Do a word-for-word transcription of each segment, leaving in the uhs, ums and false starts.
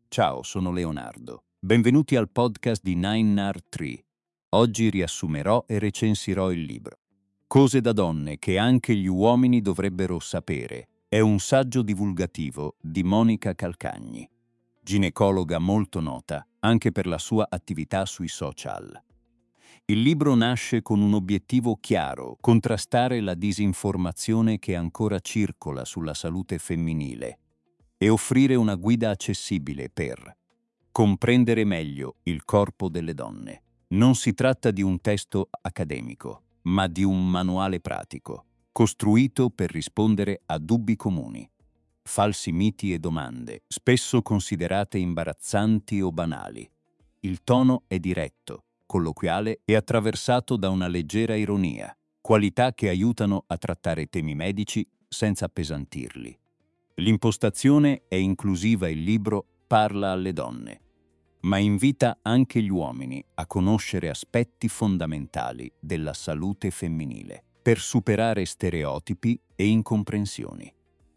Ciao, sono Leonardo. Benvenuti al podcast di Nine Nar Tree. Oggi riassumerò e recensirò il libro Cose da donne che anche gli uomini dovrebbero sapere. È un saggio divulgativo di Monica Calcagni, ginecologa molto nota anche per la sua attività sui social. Il libro nasce con un obiettivo chiaro: contrastare la disinformazione che ancora circola sulla salute femminile e offrire una guida accessibile per comprendere meglio il corpo delle donne. Non si tratta di un testo accademico, ma di un manuale pratico, costruito per rispondere a dubbi comuni, falsi miti e domande, spesso considerate imbarazzanti o banali. Il tono è diretto, colloquiale e attraversato da una leggera ironia, qualità che aiutano a trattare temi medici senza appesantirli. L'impostazione è inclusiva, il libro parla alle donne, ma invita anche gli uomini a conoscere aspetti fondamentali della salute femminile, per superare stereotipi e incomprensioni.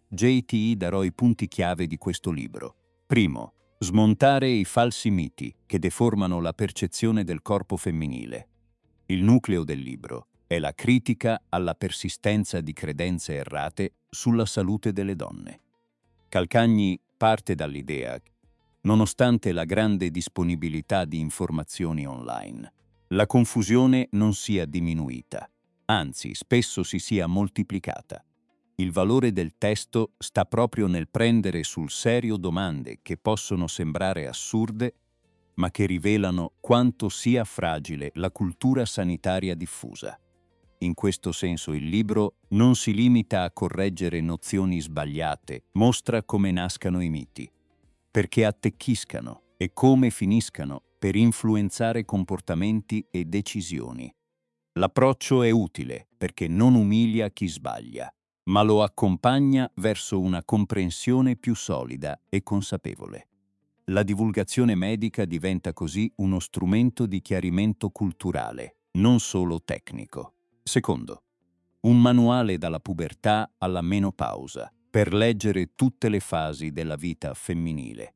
J T I darò i punti chiave di questo libro. Primo, smontare i falsi miti che deformano la percezione del corpo femminile. Il nucleo del libro è la critica alla persistenza di credenze errate sulla salute delle donne. Calcagni parte dall'idea che, nonostante la grande disponibilità di informazioni online, la confusione non sia diminuita, anzi spesso si sia moltiplicata. Il valore del testo sta proprio nel prendere sul serio domande che possono sembrare assurde, ma che rivelano quanto sia fragile la cultura sanitaria diffusa. In questo senso il libro non si limita a correggere nozioni sbagliate, mostra come nascano i miti, perché attecchiscano e come finiscano per influenzare comportamenti e decisioni. L'approccio è utile perché non umilia chi sbaglia, ma lo accompagna verso una comprensione più solida e consapevole. La divulgazione medica diventa così uno strumento di chiarimento culturale, non solo tecnico. Secondo, un manuale dalla pubertà alla menopausa, per leggere tutte le fasi della vita femminile.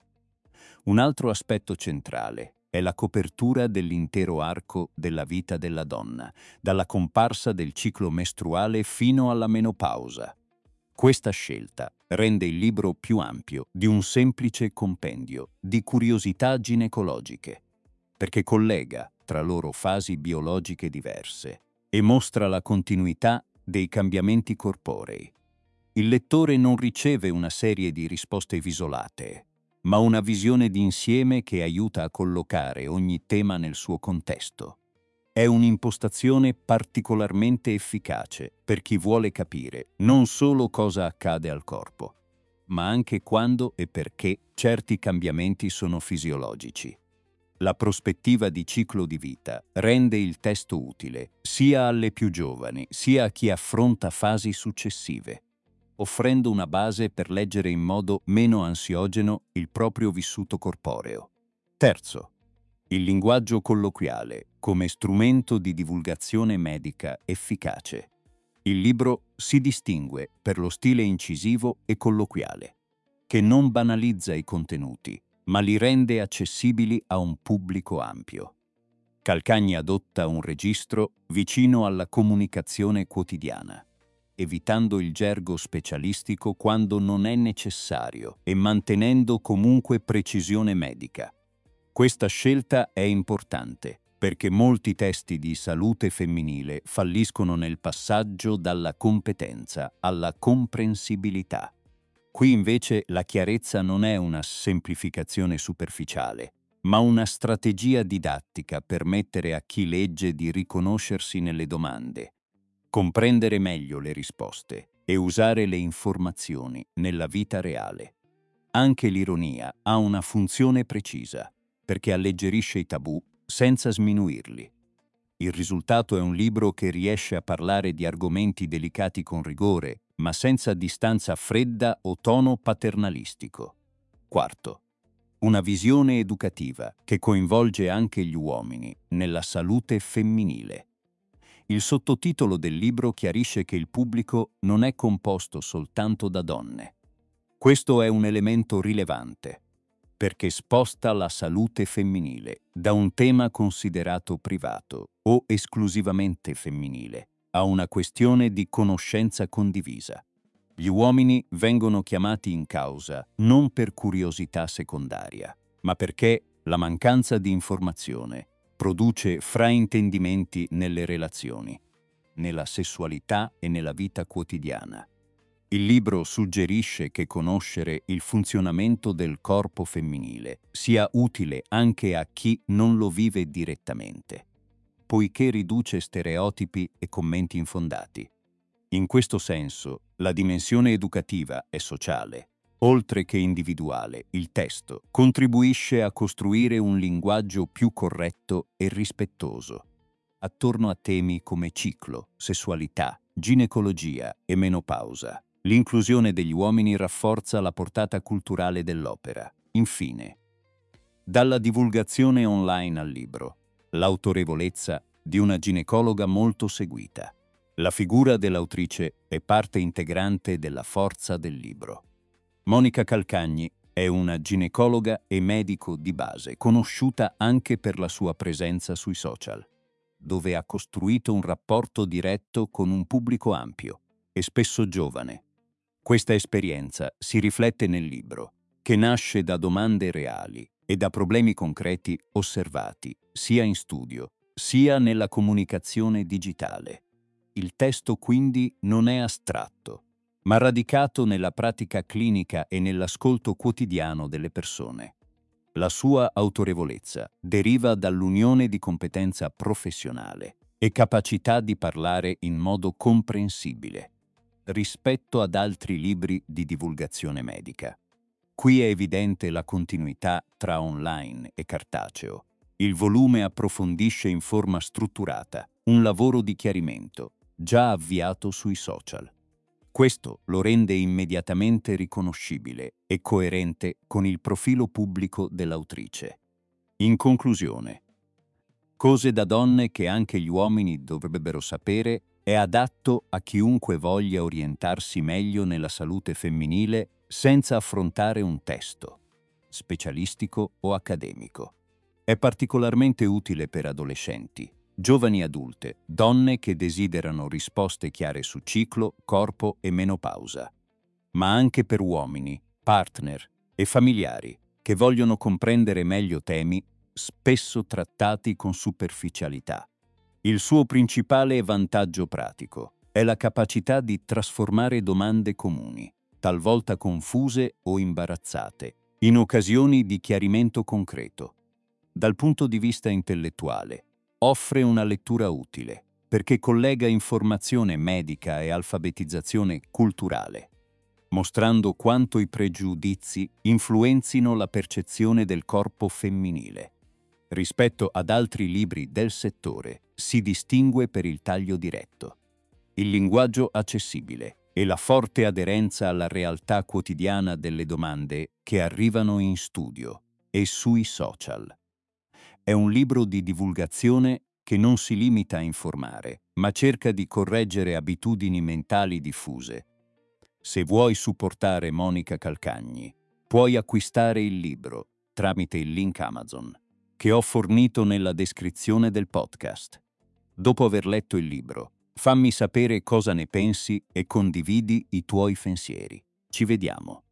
Un altro aspetto centrale è la copertura dell'intero arco della vita della donna, dalla comparsa del ciclo mestruale fino alla menopausa. Questa scelta rende il libro più ampio di un semplice compendio di curiosità ginecologiche, perché collega tra loro fasi biologiche diverse e mostra la continuità dei cambiamenti corporei. Il lettore non riceve una serie di risposte isolate, ma una visione d'insieme che aiuta a collocare ogni tema nel suo contesto. È un'impostazione particolarmente efficace per chi vuole capire non solo cosa accade al corpo, ma anche quando e perché certi cambiamenti sono fisiologici. La prospettiva di ciclo di vita rende il testo utile sia alle più giovani sia a chi affronta fasi successive, offrendo una base per leggere in modo meno ansiogeno il proprio vissuto corporeo. Terzo, il linguaggio colloquiale come strumento di divulgazione medica efficace. Il libro si distingue per lo stile incisivo e colloquiale, che non banalizza i contenuti, ma li rende accessibili a un pubblico ampio. Calcagni adotta un registro vicino alla comunicazione quotidiana, evitando il gergo specialistico quando non è necessario e mantenendo comunque precisione medica. Questa scelta è importante perché molti testi di salute femminile falliscono nel passaggio dalla competenza alla comprensibilità. Qui invece la chiarezza non è una semplificazione superficiale, ma una strategia didattica per permettere a chi legge di riconoscersi nelle domande, comprendere meglio le risposte e usare le informazioni nella vita reale. Anche l'ironia ha una funzione precisa, perché alleggerisce i tabù senza sminuirli. Il risultato è un libro che riesce a parlare di argomenti delicati con rigore, ma senza distanza fredda o tono paternalistico. Quarto, una visione educativa che coinvolge anche gli uomini nella salute femminile. Il sottotitolo del libro chiarisce che il pubblico non è composto soltanto da donne. Questo è un elemento rilevante. perché sposta la salute femminile da un tema considerato privato o esclusivamente femminile a una questione di conoscenza condivisa. Gli uomini vengono chiamati in causa non per curiosità secondaria, ma perché la mancanza di informazione produce fraintendimenti nelle relazioni, nella sessualità e nella vita quotidiana. Il libro suggerisce che conoscere il funzionamento del corpo femminile sia utile anche a chi non lo vive direttamente, poiché riduce stereotipi e commenti infondati. In questo senso, la dimensione educativa e sociale, oltre che individuale, il testo contribuisce a costruire un linguaggio più corretto e rispettoso, attorno a temi come ciclo, sessualità, ginecologia e menopausa. L'inclusione degli uomini rafforza la portata culturale dell'opera. Infine, dalla divulgazione online al libro, l'autorevolezza di una ginecologa molto seguita. La figura dell'autrice è parte integrante della forza del libro. Monica Calcagni è una ginecologa e medico di base, conosciuta anche per la sua presenza sui social, dove ha costruito un rapporto diretto con un pubblico ampio e spesso giovane. Questa esperienza si riflette nel libro, che nasce da domande reali e da problemi concreti osservati, sia in studio, sia nella comunicazione digitale. Il testo quindi non è astratto, ma radicato nella pratica clinica e nell'ascolto quotidiano delle persone. La sua autorevolezza deriva dall'unione di competenza professionale e capacità di parlare in modo comprensibile rispetto ad altri libri di divulgazione medica. Qui è evidente la continuità tra online e cartaceo. Il volume approfondisce in forma strutturata un lavoro di chiarimento già avviato sui social. Questo lo rende immediatamente riconoscibile e coerente con il profilo pubblico dell'autrice. In conclusione, Cose da donne che anche gli uomini dovrebbero sapere è adatto a chiunque voglia orientarsi meglio nella salute femminile senza affrontare un testo, specialistico o accademico. È particolarmente utile per adolescenti, giovani adulte, donne che desiderano risposte chiare su ciclo, corpo e menopausa, ma anche per uomini, partner e familiari che vogliono comprendere meglio temi spesso trattati con superficialità. Il suo principale vantaggio pratico è la capacità di trasformare domande comuni, talvolta confuse o imbarazzate, in occasioni di chiarimento concreto. Dal punto di vista intellettuale, offre una lettura utile, perché collega informazione medica e alfabetizzazione culturale, mostrando quanto i pregiudizi influenzino la percezione del corpo femminile. Rispetto ad altri libri del settore, si distingue per il taglio diretto, il linguaggio accessibile e la forte aderenza alla realtà quotidiana delle domande che arrivano in studio e sui social. È un libro di divulgazione che non si limita a informare, ma cerca di correggere abitudini mentali diffuse. Se vuoi supportare Monica Calcagni, puoi acquistare il libro tramite il link Amazon che ho fornito nella descrizione del podcast. Dopo aver letto il libro, fammi sapere cosa ne pensi e condividi i tuoi pensieri. Ci vediamo.